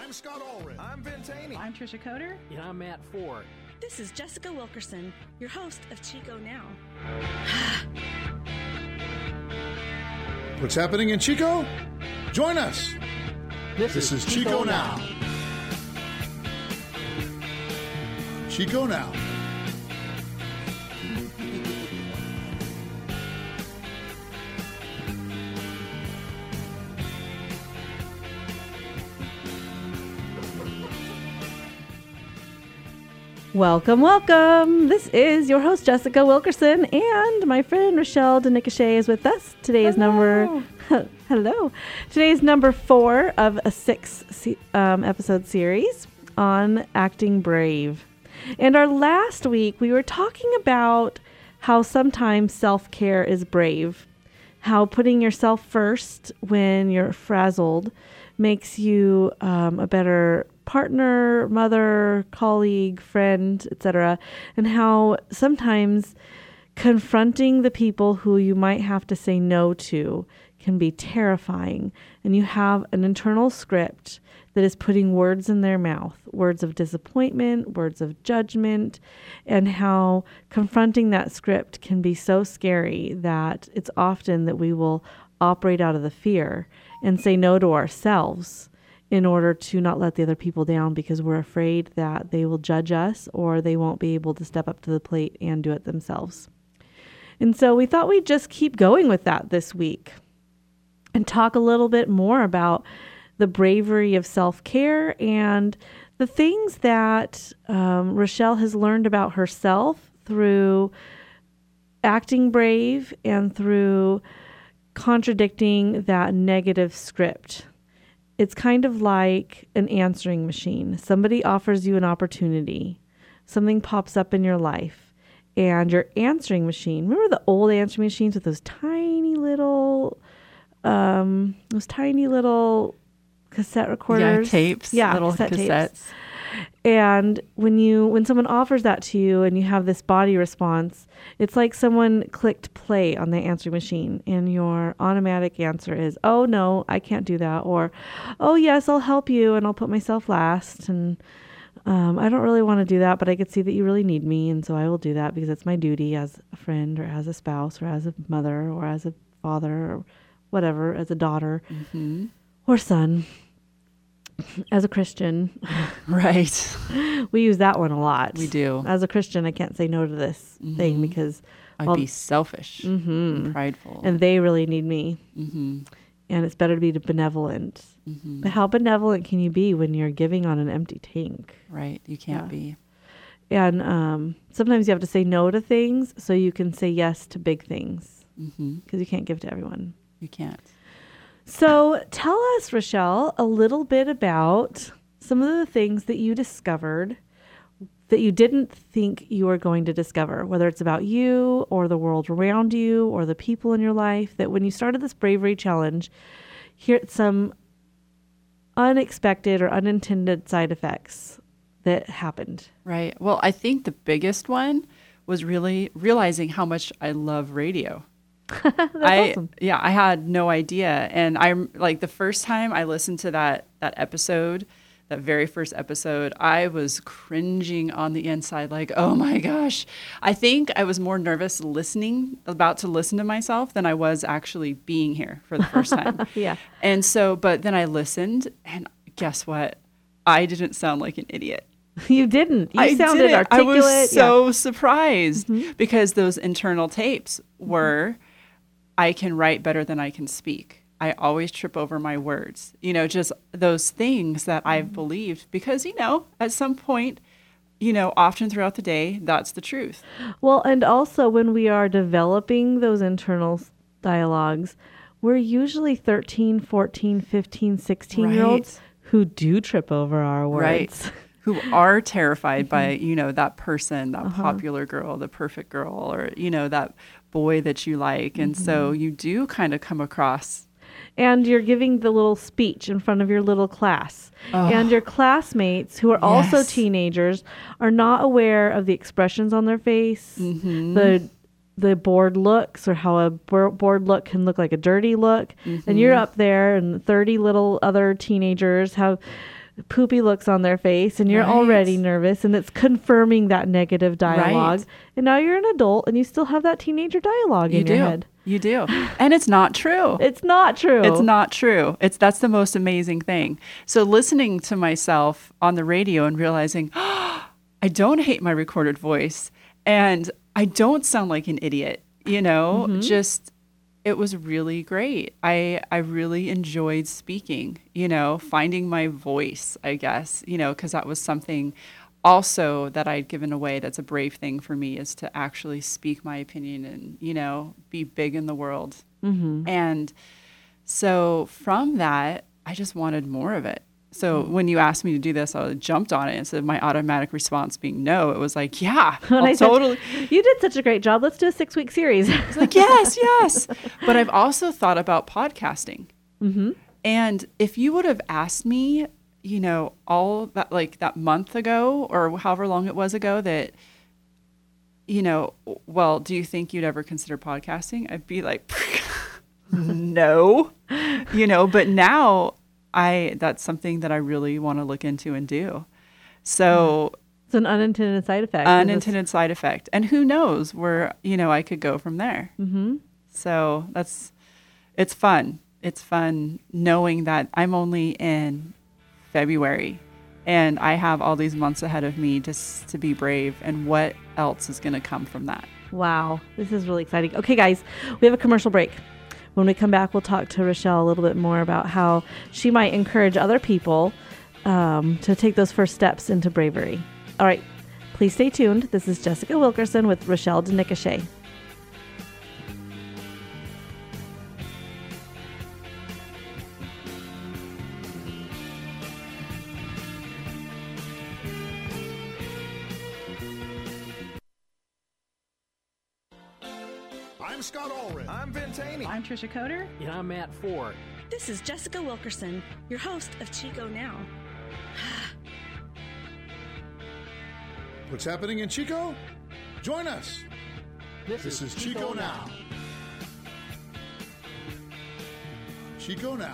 I'm Scott Allred. I'm Ben Taney. I'm Trisha Coder. And I'm Matt Ford. This is Jessica Wilkerson, your host of Chico Now. What's happening in Chico? Join us. This is Chico Now. Chico Now. Welcome, welcome. This is your host, Jessica Wilkerson, and my friend Rochelle DeNicochet is with us. Today is number 4 of a 6 episode series on acting brave. And our last week, we were talking about how sometimes self-care is brave, how putting yourself first when you're frazzled makes you a better partner, mother, colleague, friend, etc., and how sometimes confronting the people who you might have to say no to can be terrifying, and you have an internal script that is putting words in their mouth, words of disappointment, words of judgment, and how confronting that script can be so scary that it's often that we will operate out of the fear and say no to ourselves in order to not let the other people down because we're afraid that they will judge us or they won't be able to step up to the plate and do it themselves. And so we thought we'd just keep going with that this week and talk a little bit more about the bravery of self-care and the things that Rochelle has learned about herself through acting brave and through contradicting that negative script. It's kind of like an answering machine. Somebody offers you an opportunity. Something pops up in your life. And your answering machine, remember the old answering machines with those tiny little cassette recorders? Yeah, tapes. Yeah, little cassettes. Tapes. And when someone offers that to you and you have this body response, it's like someone clicked play on the answering machine and your automatic answer is, oh no, I can't do that. Or, oh yes, I'll help you and I'll put myself last. And I don't really want to do that, but I could see that you really need me. And so I will do that because it's my duty as a friend or as a spouse or as a mother or as a father or whatever, as a daughter or son. As a Christian. Right. We use that one a lot. We do. As a Christian, I can't say no to this thing because I'd be selfish and prideful. And they really need me. And it's better to be benevolent. But how benevolent can you be when you're giving on an empty tank? Right. You can't be. And sometimes you have to say no to things so you can say yes to big things. Because you can't give to everyone. You can't. So tell us, Rochelle, a little bit about some of the things that you discovered that you didn't think you were going to discover, whether it's about you or the world around you or the people in your life, that when you started this bravery challenge, here some unexpected or unintended side effects that happened. Right. Well, I think the biggest one was really realizing how much I love radio. That's awesome. Yeah, I had no idea. And I'm like, the first time I listened to that episode, that very first episode, I was cringing on the inside, like, oh my gosh. I think I was more nervous about to listen to myself than I was actually being here for the first time. Yeah. And so, but then I listened and guess what? I didn't sound like an idiot. You didn't. You sounded didn't. articulate. I was so surprised because those internal tapes were, I can write better than I can speak. I always trip over my words. Just those things that I've believed because, at some point, often throughout the day, that's the truth. Well, and also when we are developing those internal dialogues, we're usually 13, 14, 15, 16-year-olds who do trip over our words. Right. Who are terrified by, that person, that popular girl, the perfect girl, or, that boy that you like. And so you do kind of come across. And you're giving the little speech in front of your little class. And your classmates, who are also teenagers, are not aware of the expressions on their face, the bored looks, or how a bored look can look like a dirty look. And you're up there, and 30 little other teenagers poopy looks on their face and you're Right. already nervous, and it's confirming that negative dialogue. Right. And now you're an adult and you still have that teenager dialogue in your head. You do. And it's not true. It's not true. It's not true. That's the most amazing thing. So listening to myself on the radio and realizing, I don't hate my recorded voice and I don't sound like an idiot, just it was really great. I really enjoyed speaking, finding my voice, I guess, because that was something also that I'd given away. That's a brave thing for me, is to actually speak my opinion and, be big in the world. Mm-hmm. And so from that, I just wanted more of it. So when you asked me to do this, I jumped on it. Instead of my automatic response being no, it was like, yeah, totally. You did such a great job. Let's do a 6-week series. It's like, yes. But I've also thought about podcasting. Mm-hmm. And if you would have asked me, all that, like that month ago or however long it was ago that, well, do you think you'd ever consider podcasting? I'd be like, no, but now that's something that I really want to look into and do. So it's an unintended side effect. Unintended side effect. And who knows where, I could go from there. Mm-hmm. So it's fun. It's fun knowing that I'm only in February and I have all these months ahead of me just to be brave, and what else is going to come from that. Wow. This is really exciting. Okay, guys, we have a commercial break. When we come back, we'll talk to Rochelle a little bit more about how she might encourage other people to take those first steps into bravery. All right, please stay tuned. This is Jessica Wilkerson with Rochelle DeNicochet. I'm Scott Allred. I'm Ben Taney. I'm Trisha Coder. And I'm Matt Ford. This is Jessica Wilkerson, your host of Chico Now. What's happening in Chico? Join us. This is Chico Now. Chico Now.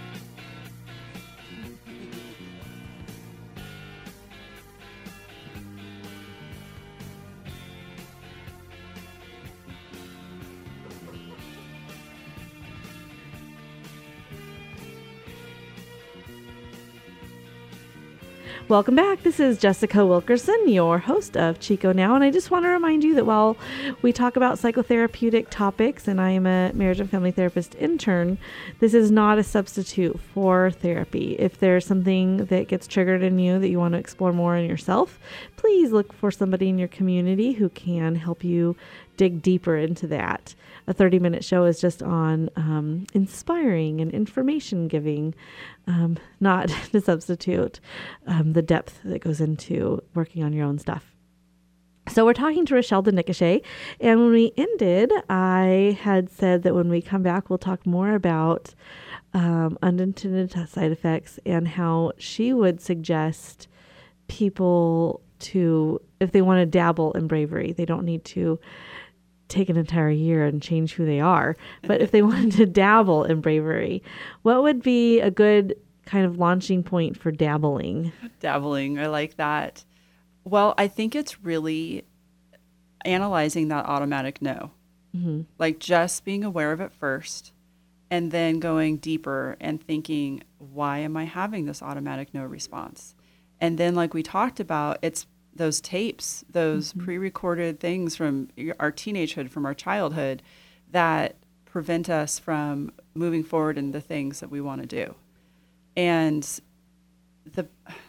Welcome back. This is Jessica Wilkerson, your host of Chico Now. And I just want to remind you that while we talk about psychotherapeutic topics, and I am a marriage and family therapist intern, this is not a substitute for therapy. If there's something that gets triggered in you that you want to explore more in yourself, please look for somebody in your community who can help you dig deeper into that. A 30-minute show is just on inspiring and information giving, not to substitute the depth that goes into working on your own stuff. So we're talking to Rochelle DeNicochet, and when we ended, I had said that when we come back, we'll talk more about unintended side effects and how she would suggest people to, if they want to dabble in bravery, they don't need to take an entire year and change who they are. But if they wanted to dabble in bravery, what would be a good kind of launching point for dabbling? Dabbling, I like that. Well, I think it's really analyzing that automatic no. Mm-hmm. Like just being aware of it first and then going deeper and thinking, why am I having this automatic no response? And then like we talked about, it's those tapes, those pre-recorded things from our teenagehood, from our childhood, that prevent us from moving forward in the things that we want to do. And the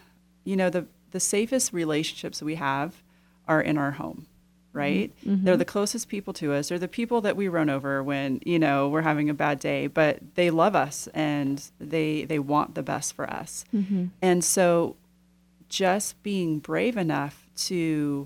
safest relationships we have are in our home, right? Mm-hmm. They're the closest people to us. They're the people that we run over when, we're having a bad day, but they love us and they want the best for us. Mm-hmm. And so just being brave enough to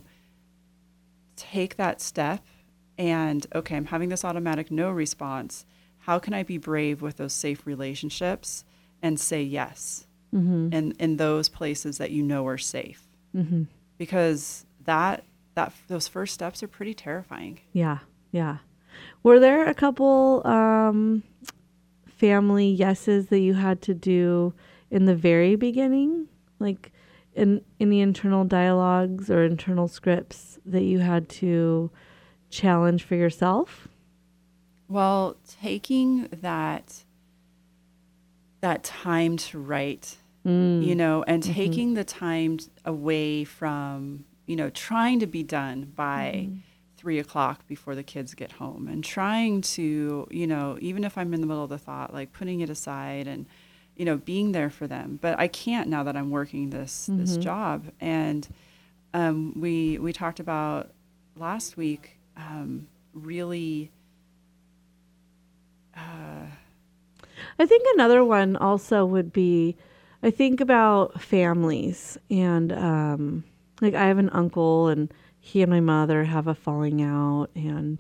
take that step and, okay, I'm having this automatic no response. How can I be brave with those safe relationships and say yes in those places that are safe? Mm-hmm. Because those first steps are pretty terrifying. Yeah, yeah. Were there a couple family yeses that you had to do in the very beginning? like in any internal dialogues or internal scripts that you had to challenge for yourself? Well, taking that time to write, and taking the time away from, trying to be done by 3:00 before the kids get home, and trying to, even if I'm in the middle of the thought, like putting it aside and, being there for them. But I can't now that I'm working this job. And we talked about last week, really. I think another one also would be, I think about families, and like I have an uncle, and he and my mother have a falling out, and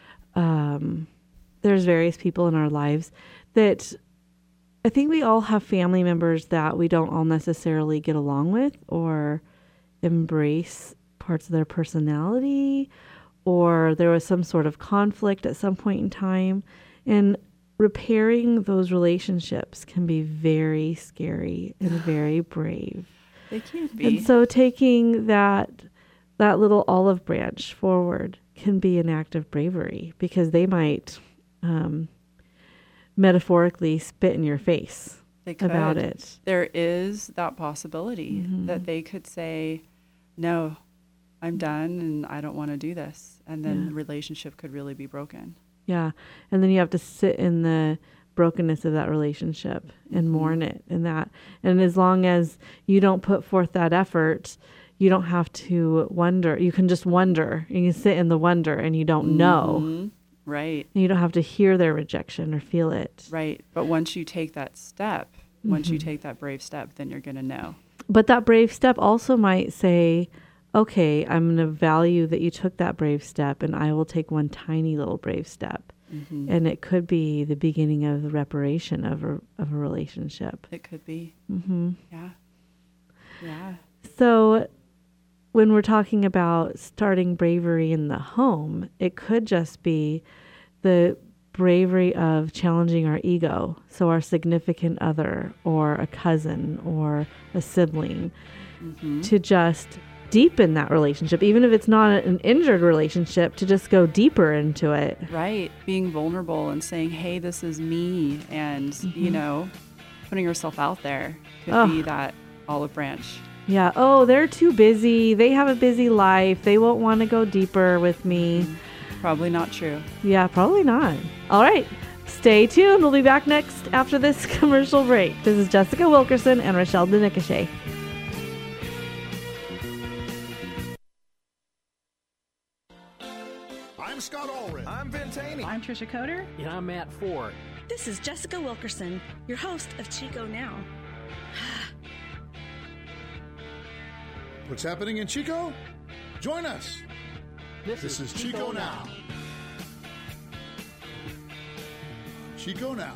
there's various people in our lives that I think we all have family members that we don't all necessarily get along with or embrace parts of their personality, or there was some sort of conflict at some point in time. And repairing those relationships can be very scary and very brave. They can be. And so taking that little olive branch forward can be an act of bravery, because they might metaphorically spit in your face about it. There is that possibility that they could say, no, I'm done and I don't want to do this. And then the relationship could really be broken. Yeah. And then you have to sit in the brokenness of that relationship and mourn it and that. And as long as you don't put forth that effort, you don't have to wonder. You can just wonder. You can sit in the wonder and you don't know. Right. And you don't have to hear their rejection or feel it. Right. But once you take that step, once you take that brave step, then you're going to know. But that brave step also might say, okay, I'm going to value that you took that brave step, and I will take one tiny little brave step. And it could be the beginning of the reparation of a relationship. It could be. Yeah. Yeah. So when we're talking about starting bravery in the home, it could just be the bravery of challenging our ego. So our significant other or a cousin or a sibling to just deepen that relationship, even if it's not an injured relationship, to just go deeper into it. Right. Being vulnerable and saying, hey, this is me. And, putting yourself out there could be that olive branch. Yeah. Oh, they're too busy. They have a busy life. They won't want to go deeper with me. Probably not true. Yeah, probably not. All right. Stay tuned. We'll be back next after this commercial break. This is Jessica Wilkerson and Rochelle Denicochet. I'm Scott Allred. I'm Ben Taney. I'm Trisha Coder. And I'm Matt Ford. This is Jessica Wilkerson, your host of Chico Now. What's happening in Chico? Join us. This is Chico Now. Chico Now.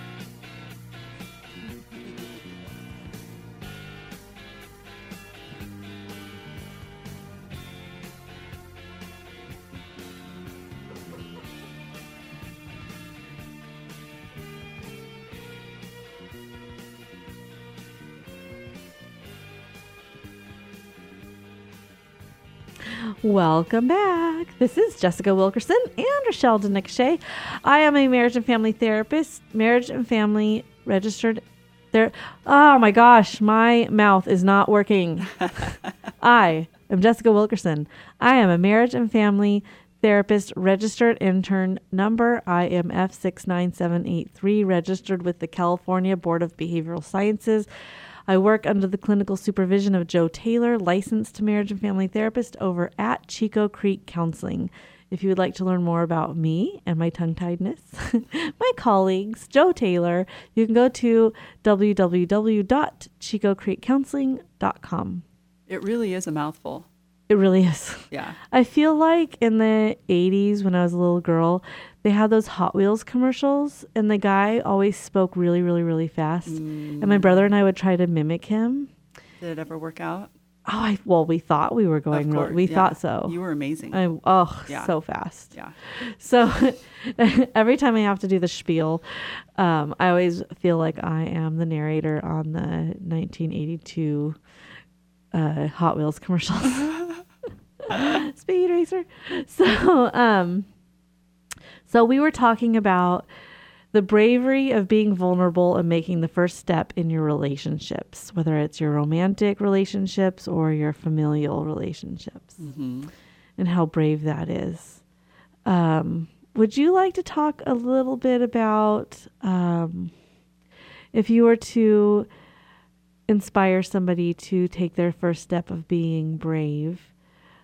Welcome back. This is Jessica Wilkerson and Rochelle Denicochet. I am a marriage and family therapist, marriage and family registered there. Oh my gosh, my mouth is not working. I am Jessica Wilkerson. I am a marriage and family therapist, registered intern, number IMF 69783, registered with the California Board of Behavioral Sciences. I work under the clinical supervision of Joe Taylor, licensed marriage and family therapist over at Chico Creek Counseling. If you would like to learn more about me and my tongue-tiedness, my colleagues, Joe Taylor, you can go to www.chicocreekcounseling.com. It really is a mouthful. It really is. Yeah. I feel like in the 80s when I was a little girl, they had those Hot Wheels commercials, and the guy always spoke really, really, really fast. And my brother and I would try to mimic him. Did it ever work out? We thought we were going. Of course, We yeah. thought so. You were amazing. Yeah. So fast. Yeah. So every time I have to do the spiel, I always feel like I am the narrator on the 1982 Hot Wheels commercials. Speed Racer. So we were talking about the bravery of being vulnerable and making the first step in your relationships, whether it's your romantic relationships or your familial relationships, and how brave that is. Would you like to talk a little bit about if you were to inspire somebody to take their first step of being brave,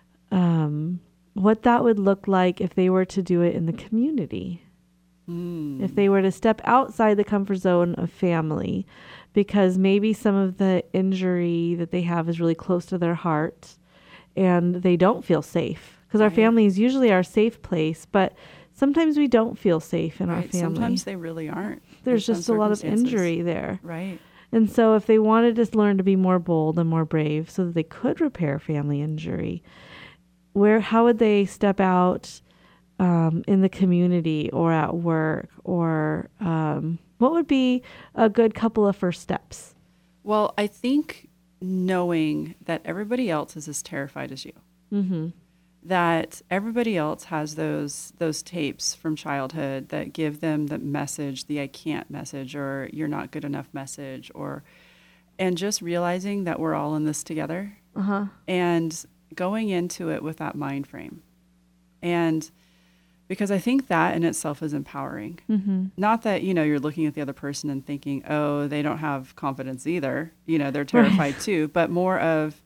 what that would look like if they were to do it in the community? If they were to step outside the comfort zone of family, because maybe some of the injury that they have is really close to their heart and they don't feel safe, because our family is usually our safe place, but sometimes we don't feel safe in our family. Sometimes they really aren't. There's just a lot of injury there. Right. And so if they wanted to learn to be more bold and more brave so that they could repair family injury, how would they step out in the community or at work, or what would be a good couple of first steps? Well, I think knowing that everybody else is as terrified as you, that everybody else has those tapes from childhood that give them the message, the I can't message, or you're not good enough message, and just realizing that we're all in this together, and going into it with that mind frame. And because I think that in itself is empowering. Not that, you're looking at the other person and thinking, oh, they don't have confidence either. They're terrified too, but more of,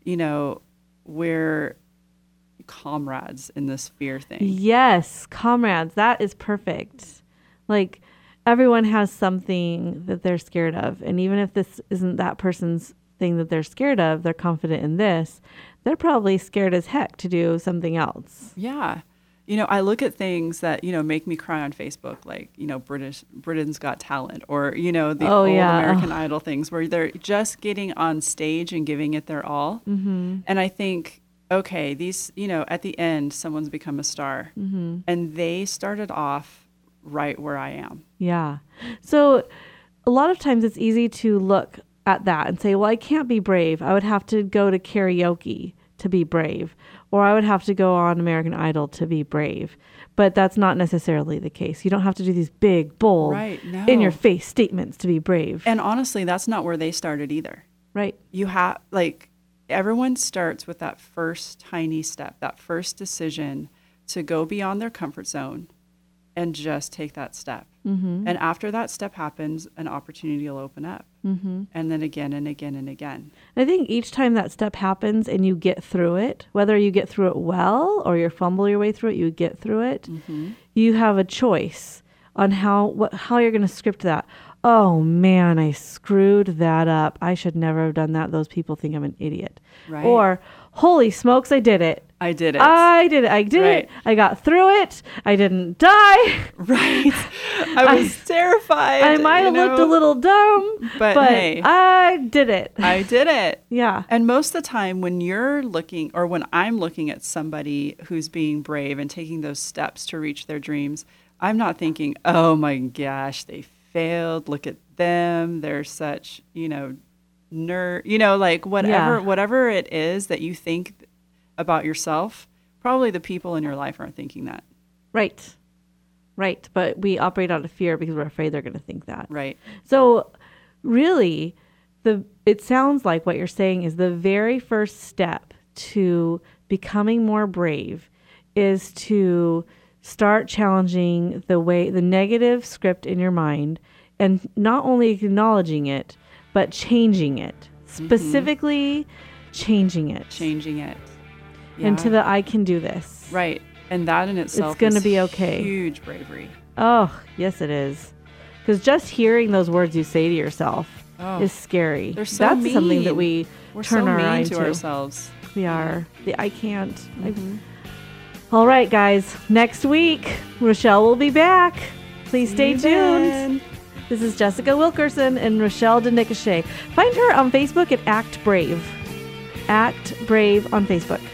we're comrades in this fear thing. Yes, comrades. That is perfect. Like, everyone has something that they're scared of. And even if this isn't that person's thing that they're scared of, they're confident in this, they're probably scared as heck to do something else. Yeah. I look at things that, make me cry on Facebook, like, Britain's Got Talent, or, the old American Idol things where they're just getting on stage and giving it their all. And I think, okay, these, at the end, someone's become a star, and they started off right where I am. Yeah. So a lot of times it's easy to look at that and say, well, I can't be brave. I would have to go to karaoke to be brave, or I would have to go on American Idol to be brave. But that's not necessarily the case. You don't have to do these big, bold, in-your-face statements to be brave. And honestly, that's not where they started either. Right. You have, everyone starts with that first tiny step, that first decision to go beyond their comfort zone and just take that step. And after that step happens, an opportunity will open up. And then again and again and again. I think each time that step happens and you get through it, whether you get through it well or you fumble your way through it, you get through it. You have a choice on how you're going to script that. Oh man, I screwed that up. I should never have done that. Those people think I'm an idiot. Right. Or, holy smokes, I did it. I did it. I did it. I got through it. I didn't die. Right. I was terrified. I might have looked a little dumb, but hey, I did it. I did it. Yeah. And most of the time when you're looking, or when I'm looking at somebody who's being brave and taking those steps to reach their dreams, I'm not thinking, oh my gosh, they failed. Look at them. They're such, nerd, whatever it is that you think about yourself, probably the people in your life aren't thinking that. Right. But we operate out of fear because we're afraid they're going to think that. Right. So really, it sounds like what you're saying is the very first step to becoming more brave is to start challenging the negative script in your mind, and not only acknowledging it, but changing it. Specifically changing it. Yeah. Into the I can do this. Right. And that in itself it's going to be okay. Huge bravery. Oh, yes it is. Because just hearing those words you say to yourself is scary. They're so That's mean. something that we're turn so our mean eye to ourselves. We are. I can't. All right, guys. Next week, Rochelle will be back. Please stay tuned. Then. This is Jessica Wilkerson and Rochelle DeNicochet. Find her on Facebook at Act Brave. Act Brave on Facebook.